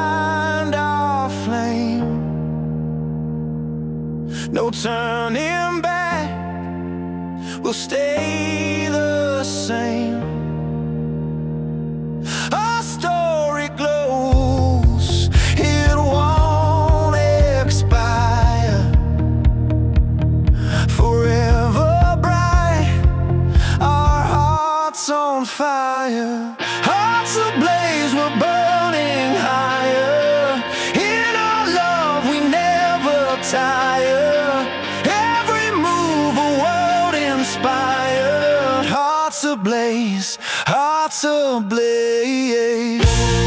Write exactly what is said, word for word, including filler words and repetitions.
find our flame. No turning back, we'll stay the same. Our story glows, it won't expire. Forever bright, our hearts on fire. Hearts ablaze, we're burning higher. In our love we never tire. Every move a world inspired. Hearts ablaze, hearts ablaze.